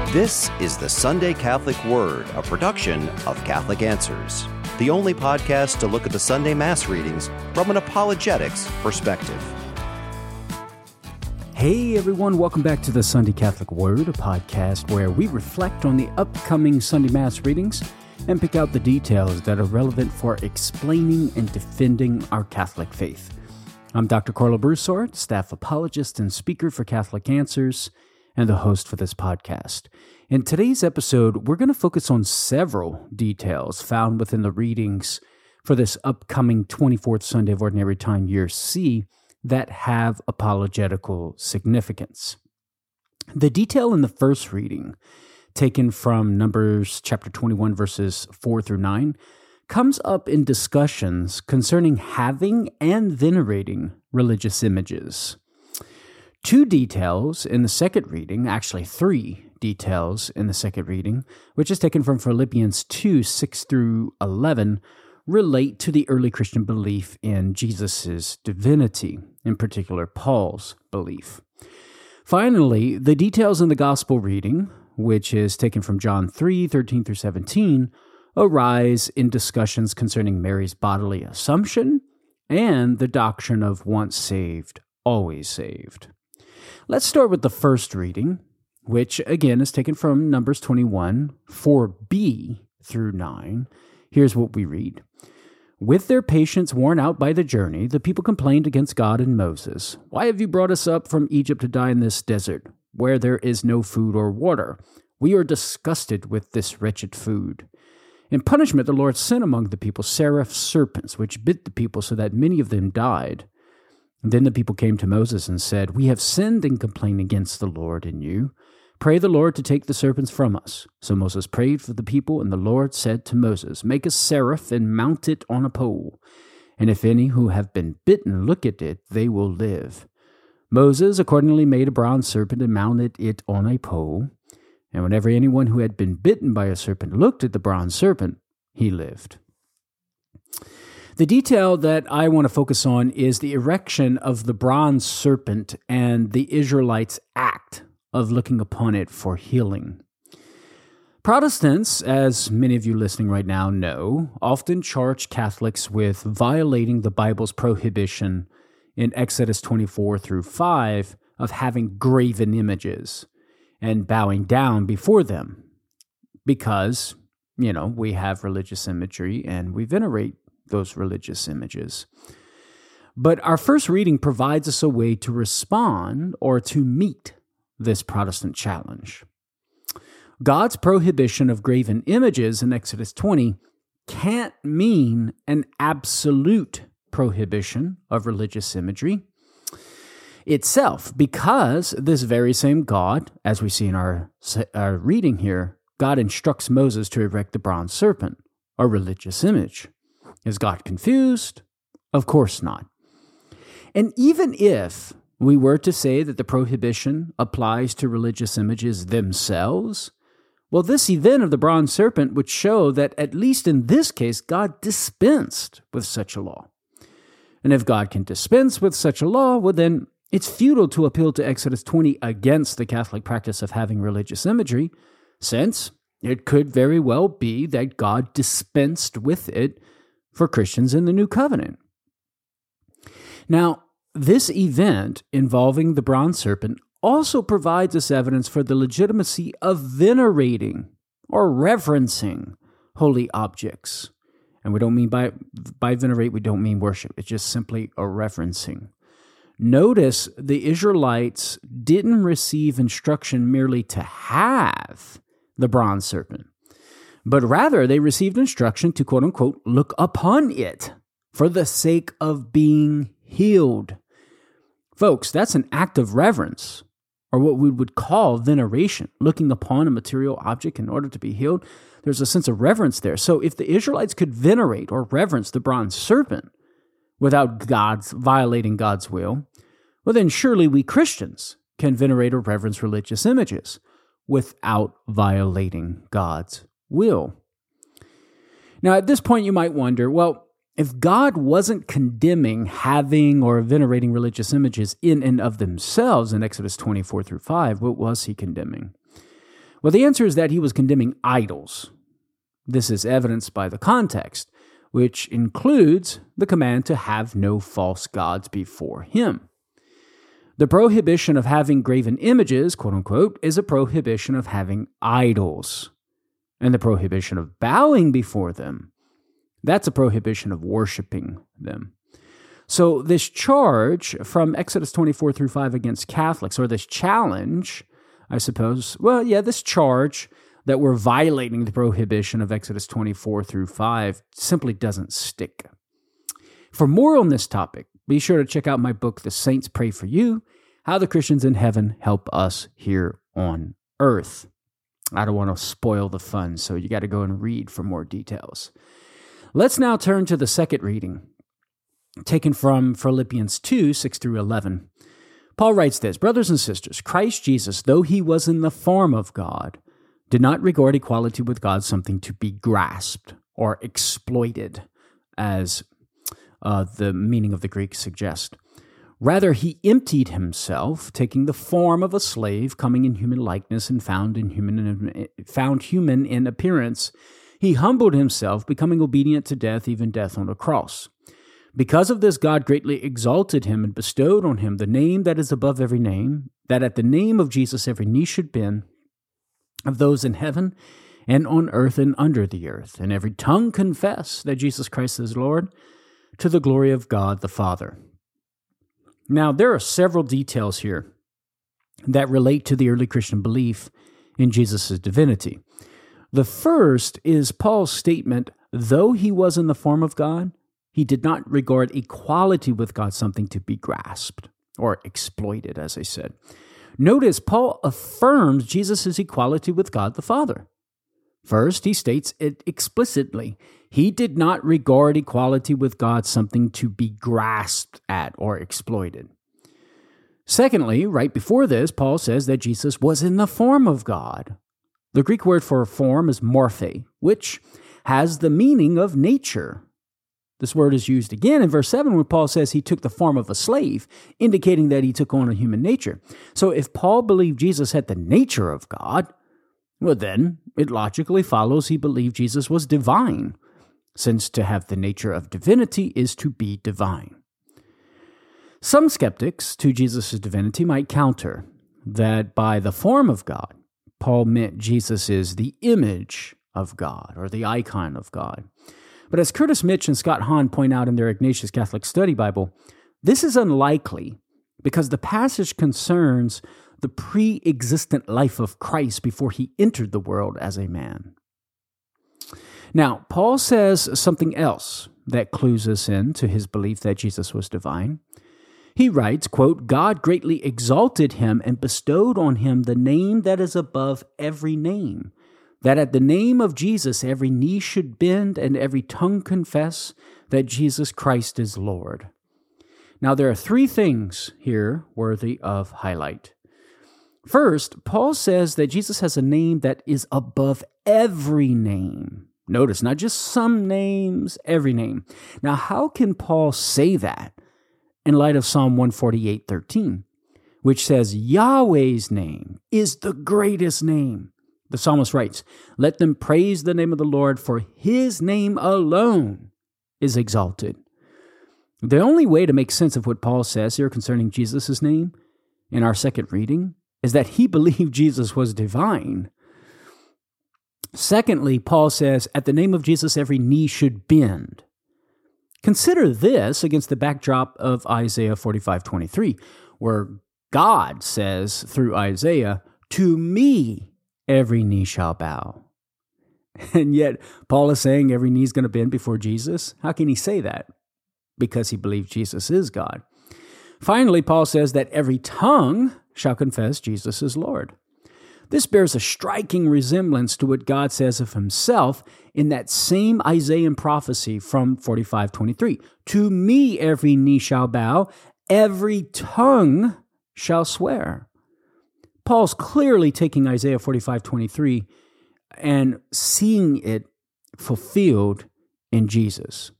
This is the Sunday Catholic Word, a production of Catholic Answers, the only podcast to look at the Sunday Mass readings from an apologetics perspective. Hey everyone, welcome back to the Sunday Catholic Word, a podcast where we reflect on the upcoming Sunday Mass readings and pick out the details that are relevant for explaining and defending our Catholic faith. I'm Dr. Carlo Broussard, staff apologist and speaker for Catholic Answers, and the host for this podcast. In today's episode, we're going to focus on several details found within the readings for this upcoming 24th Sunday of Ordinary Time, Year C, that have apologetical significance. The detail in the first reading, taken from Numbers chapter 21, verses 4 through 9, comes up in discussions concerning having and venerating religious images. Two details in the second reading, actually three details in the second reading, which is taken from Philippians 2, 6 through 11, relate to the early Christian belief in Jesus' divinity, in particular Paul's belief. Finally, the details in the gospel reading, which is taken from John 3, 13 through 17, arise in discussions concerning Mary's bodily assumption and the doctrine of once saved, always saved. Let's start with the first reading, which again is taken from Numbers 21, 4b through 9. Here's what we read. With their patience worn out by the journey, the people complained against God and Moses. Why have you brought us up from Egypt to die in this desert, where there is no food or water? We are disgusted with this wretched food. In punishment, the Lord sent among the people seraph serpents, which bit the people so that many of them died. And then the people came to Moses and said, We have sinned and complained against the Lord and you. Pray the Lord to take the serpents from us. So Moses prayed for the people, and the Lord said to Moses, Make a seraph and mount it on a pole. And if any who have been bitten look at it, they will live. Moses accordingly made a bronze serpent and mounted it on a pole. And whenever anyone who had been bitten by a serpent looked at the bronze serpent, he lived. The detail that I want to focus on is the erection of the bronze serpent and the Israelites' act of looking upon it for healing. Protestants, as many of you listening right now know, often charge Catholics with violating the Bible's prohibition in Exodus 24 through 5 of having graven images and bowing down before them because, we have religious imagery and we venerate those religious images. But our first reading provides us a way to respond or to meet this Protestant challenge. God's prohibition of graven images in Exodus 20 can't mean an absolute prohibition of religious imagery itself, because this very same God, as we see in our reading here, God instructs Moses to erect the bronze serpent, a religious image. Is God confused? Of course not. And even if we were to say that the prohibition applies to religious images themselves, well, this event of the bronze serpent would show that, at least in this case, God dispensed with such a law. And if God can dispense with such a law, well, then it's futile to appeal to Exodus 20 against the Catholic practice of having religious imagery, since it could very well be that God dispensed with it for Christians in the New Covenant. Now, this event involving the bronze serpent also provides us evidence for the legitimacy of venerating or reverencing holy objects. And we don't mean by venerate, we don't mean worship. It's just simply a reverencing. Notice the Israelites didn't receive instruction merely to have the bronze serpent, but rather they received instruction to, quote unquote, look upon it for the sake of being healed. Folks, that's an act of reverence, or what we would call veneration, looking upon a material object in order to be healed. There's a sense of reverence there. So if the Israelites could venerate or reverence the bronze serpent without violating God's will, well then surely we Christians can venerate or reverence religious images without violating God's will. Now, at this point, you might wonder, well, if God wasn't condemning having or venerating religious images in and of themselves in Exodus 24 through 5, what was he condemning? Well, the answer is that he was condemning idols. This is evidenced by the context, which includes the command to have no false gods before him. The prohibition of having graven images, quote unquote, is a prohibition of having idols. And the prohibition of bowing before them, that's a prohibition of worshiping them. So this charge from Exodus 24 through 5 against Catholics, or this challenge, I suppose, this charge that we're violating the prohibition of Exodus 24 through 5 simply doesn't stick. For more on this topic, be sure to check out my book, The Saints Pray for You, How the Christians in Heaven Help Us Here on Earth. I don't want to spoil the fun, so you got to go and read for more details. Let's now turn to the second reading, taken from Philippians 2, 6 through 11. Paul writes this, "Brothers and sisters, Christ Jesus, though he was in the form of God, did not regard equality with God something to be grasped or exploited, as the meaning of the Greek suggests. Rather, he emptied himself, taking the form of a slave, coming in human likeness, and found human in appearance. He humbled himself, becoming obedient to death, even death on a cross. Because of this, God greatly exalted him and bestowed on him the name that is above every name, that at the name of Jesus every knee should bend, of those in heaven and on earth and under the earth, and every tongue confess that Jesus Christ is Lord, to the glory of God the Father." Now, there are several details here that relate to the early Christian belief in Jesus' divinity. The first is Paul's statement, though he was in the form of God, he did not regard equality with God something to be grasped or exploited, as I said. Notice Paul affirms Jesus' equality with God the Father. First, he states it explicitly. He did not regard equality with God something to be grasped at or exploited. Secondly, right before this, Paul says that Jesus was in the form of God. The Greek word for form is morphe, which has the meaning of nature. This word is used again in verse 7 when Paul says he took the form of a slave, indicating that he took on a human nature. So if Paul believed Jesus had the nature of God, well then it logically follows he believed Jesus was divine, since to have the nature of divinity is to be divine. Some skeptics to Jesus' divinity might counter that by the form of God, Paul meant Jesus is the image of God or the icon of God. But as Curtis Mitch and Scott Hahn point out in their Ignatius Catholic Study Bible, this is unlikely because the passage concerns the pre-existent life of Christ before he entered the world as a man. Now, Paul says something else that clues us in to his belief that Jesus was divine. He writes, quote, "God greatly exalted him and bestowed on him the name that is above every name, that at the name of Jesus every knee should bend and every tongue confess that Jesus Christ is Lord." Now, there are three things here worthy of highlight. First, Paul says that Jesus has a name that is above every name. Notice, not just some names, every name. Now, how can Paul say that in light of Psalm 148:13, which says Yahweh's name is the greatest name? The psalmist writes, "Let them praise the name of the Lord, for his name alone is exalted." The only way to make sense of what Paul says here concerning Jesus' name in our second reading is that he believed Jesus was divine. Secondly, Paul says, at the name of Jesus, every knee should bend. Consider this against the backdrop of Isaiah 45:23, where God says through Isaiah, "To me every knee shall bow." And yet, Paul is saying every knee is going to bend before Jesus. How can he say that? Because he believes Jesus is God. Finally, Paul says that every tongue shall confess Jesus is Lord. This bears a striking resemblance to what God says of himself in that same Isaiah prophecy from 45:23. "To me every knee shall bow, every tongue shall swear." Paul's clearly taking Isaiah 45:23 and seeing it fulfilled in Jesus.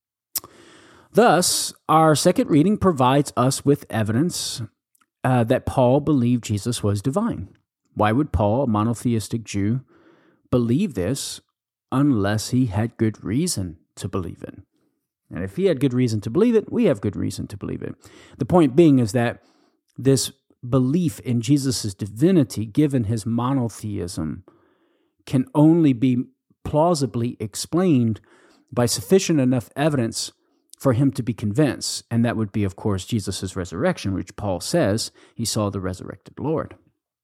Thus, our second reading provides us with evidence that Paul believed Jesus was divine. Why would Paul, a monotheistic Jew, believe this unless he had good reason to believe it? And if he had good reason to believe it, we have good reason to believe it. The point being is that this belief in Jesus' divinity, given his monotheism, can only be plausibly explained by sufficient enough evidence for him to be convinced. And that would be, of course, Jesus' resurrection, which Paul says he saw the resurrected Lord.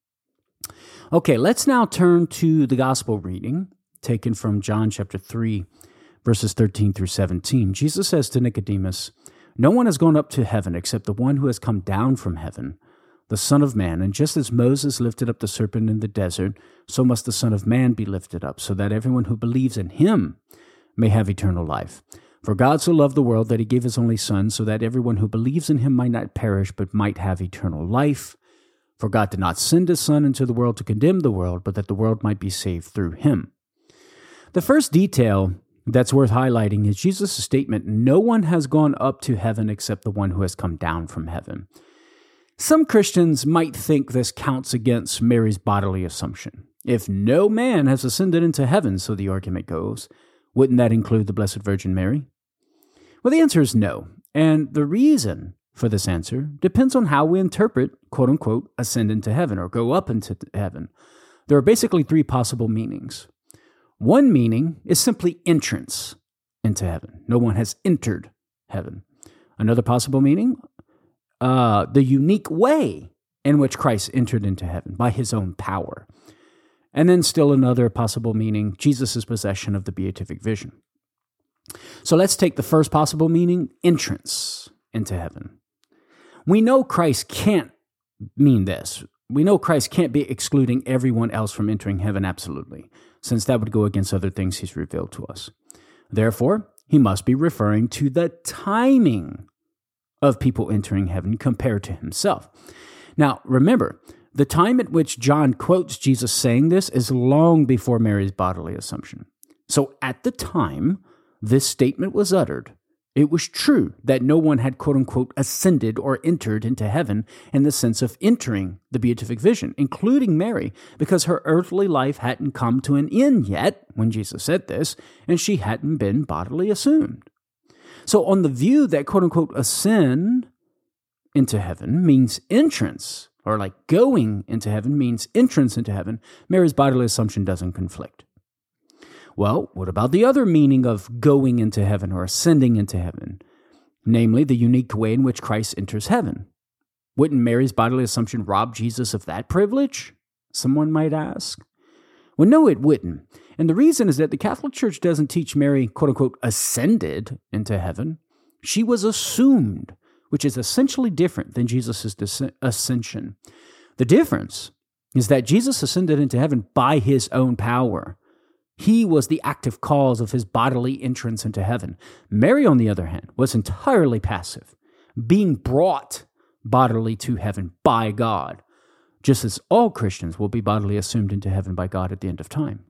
Okay, let's now turn to the gospel reading taken from John chapter 3, verses 13 through 17. Jesus says to Nicodemus, "No one has gone up to heaven except the one who has come down from heaven, the Son of Man. And just as Moses lifted up the serpent in the desert, so must the Son of Man be lifted up, so that everyone who believes in him may have eternal life. For God so loved the world that he gave his only Son, so that everyone who believes in him might not perish, but might have eternal life. For God did not send his Son into the world to condemn the world, but that the world might be saved through him." The first detail that's worth highlighting is Jesus' statement, "No one has gone up to heaven except the one who has come down from heaven." Some Christians might think this counts against Mary's bodily assumption. If no man has ascended into heaven, so the argument goes, wouldn't that include the Blessed Virgin Mary? Well, the answer is no. And the reason for this answer depends on how we interpret, quote unquote, ascend into heaven or go up into heaven. There are basically three possible meanings. One meaning is simply entrance into heaven. No one has entered heaven. Another possible meaning, the unique way in which Christ entered into heaven by his own power. And then still another possible meaning, Jesus' possession of the beatific vision. So let's take the first possible meaning, entrance into heaven. We know Christ can't mean this. We know Christ can't be excluding everyone else from entering heaven absolutely, since that would go against other things he's revealed to us. Therefore, he must be referring to the timing of people entering heaven compared to himself. Now, remember, the time at which John quotes Jesus saying this is long before Mary's bodily assumption. So at the time this statement was uttered, it was true that no one had, quote unquote, ascended or entered into heaven in the sense of entering the beatific vision, including Mary, because her earthly life hadn't come to an end yet when Jesus said this, and she hadn't been bodily assumed. So on the view that, quote unquote, ascend into heaven means entrance, or like going into heaven means entrance into heaven, Mary's bodily assumption doesn't conflict. Well, what about the other meaning of going into heaven or ascending into heaven? Namely, the unique way in which Christ enters heaven. Wouldn't Mary's bodily assumption rob Jesus of that privilege? Someone might ask. Well, no, it wouldn't. And the reason is that the Catholic Church doesn't teach Mary, quote unquote, ascended into heaven. She was assumed, which is essentially different than Jesus' ascension. The difference is that Jesus ascended into heaven by his own power. He was the active cause of his bodily entrance into heaven. Mary, on the other hand, was entirely passive, being brought bodily to heaven by God, just as all Christians will be bodily assumed into heaven by God at the end of time.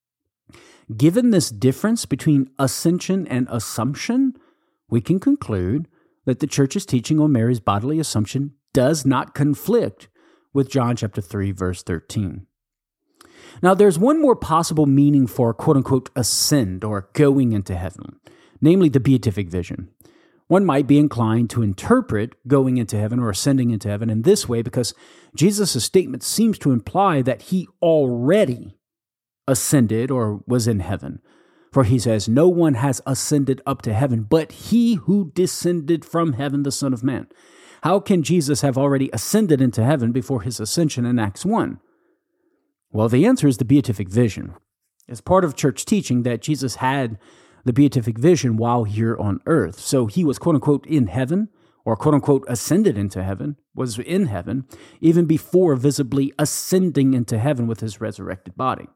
Given this difference between ascension and assumption, we can conclude that the Church's teaching on Mary's bodily assumption does not conflict with John chapter 3, verse 13. Now, there's one more possible meaning for, quote-unquote, ascend or going into heaven, namely the beatific vision. One might be inclined to interpret going into heaven or ascending into heaven in this way because Jesus' statement seems to imply that he already ascended or was in heaven. For he says, "No one has ascended up to heaven, but he who descended from heaven, the Son of Man." How can Jesus have already ascended into heaven before his ascension in Acts 1? Well, the answer is the beatific vision. It's part of church teaching that Jesus had the beatific vision while here on earth. So he was, quote unquote, in heaven, or quote unquote, ascended into heaven, was in heaven, even before visibly ascending into heaven with his resurrected body.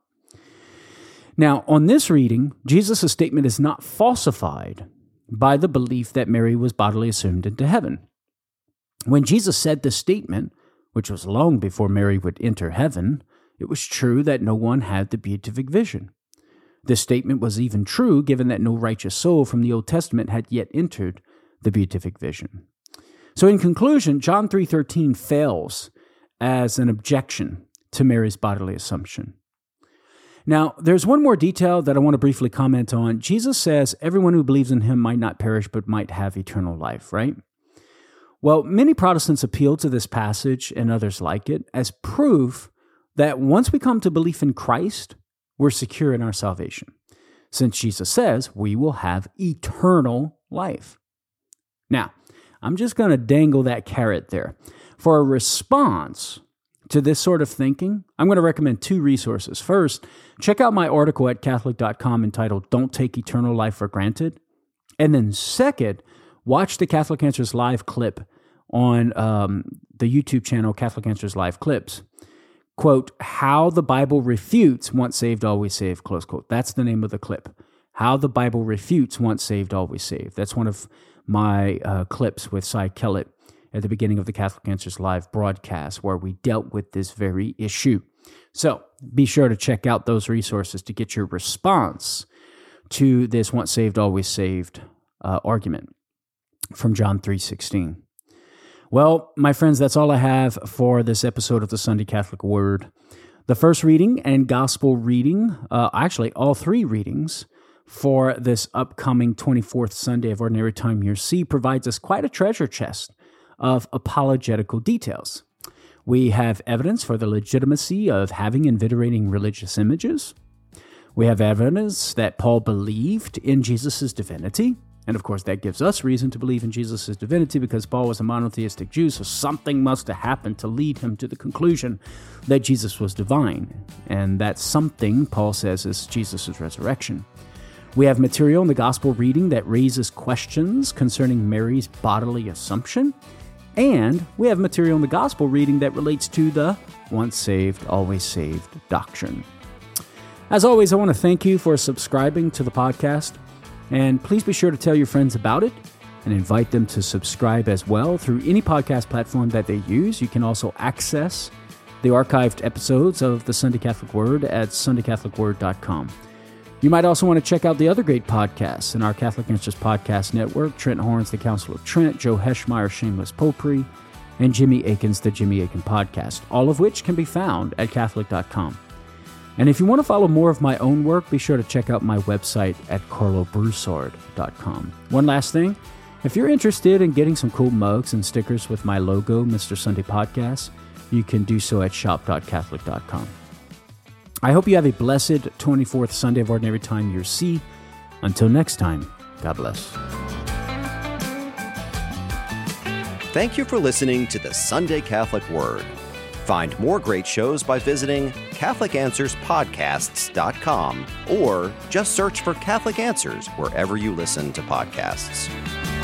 Now, on this reading, Jesus' statement is not falsified by the belief that Mary was bodily assumed into heaven. When Jesus said this statement, which was long before Mary would enter heaven, it was true that no one had the beatific vision. This statement was even true given that no righteous soul from the Old Testament had yet entered the beatific vision. So in conclusion, John 3:13 fails as an objection to Mary's bodily assumption. Now, there's one more detail that I want to briefly comment on. Jesus says everyone who believes in him might not perish, but might have eternal life, right? Well, many Protestants appeal to this passage and others like it as proof that once we come to belief in Christ, we're secure in our salvation, since Jesus says we will have eternal life. Now, I'm just going to dangle that carrot there. For a response to this sort of thinking, I'm going to recommend two resources. First, check out my article at Catholic.com entitled Don't Take Eternal Life for Granted. And then second, watch the Catholic Answers Live clip on the YouTube channel Catholic Answers Live Clips. Quote, How the Bible Refutes Once Saved, Always Saved, close quote. That's the name of the clip. How the Bible Refutes Once Saved, Always Saved. That's one of my clips with Cy Kellett at the beginning of the Catholic Answers Live broadcast, where we dealt with this very issue. So be sure to check out those resources to get your response to this once saved, always saved argument from John 3:16. Well, my friends, that's all I have for this episode of the Sunday Catholic Word. The first reading and gospel reading, actually all three readings for this upcoming 24th Sunday of Ordinary Time Year C, provides us quite a treasure chest of apologetical details. We have evidence for the legitimacy of having and venerating religious images. We have evidence that Paul believed in Jesus' divinity. And of course, that gives us reason to believe in Jesus' divinity because Paul was a monotheistic Jew, so something must have happened to lead him to the conclusion that Jesus was divine. And that something, Paul says, is Jesus' resurrection. We have material in the gospel reading that raises questions concerning Mary's bodily assumption. And we have material in the gospel reading that relates to the once saved, always saved doctrine. As always, I want to thank you for subscribing to the podcast. And please be sure to tell your friends about it and invite them to subscribe as well through any podcast platform that they use. You can also access the archived episodes of the Sunday Catholic Word at sundaycatholicword.com. You might also want to check out the other great podcasts in our Catholic Answers Podcast Network: Trent Horns, The Council of Trent, Joe Heschmeyer, Shameless Popery, and Jimmy Akin's The Jimmy Akin Podcast, all of which can be found at Catholic.com. And if you want to follow more of my own work, be sure to check out my website at carlobroussard.com. One last thing, if you're interested in getting some cool mugs and stickers with my logo, Mr. Sunday Podcast, you can do so at shop.catholic.com. I hope you have a blessed 24th Sunday of Ordinary Time Year C. Until next time, God bless. Thank you for listening to the Sunday Catholic Word. Find more great shows by visiting CatholicAnswersPodcasts.com or just search for Catholic Answers wherever you listen to podcasts.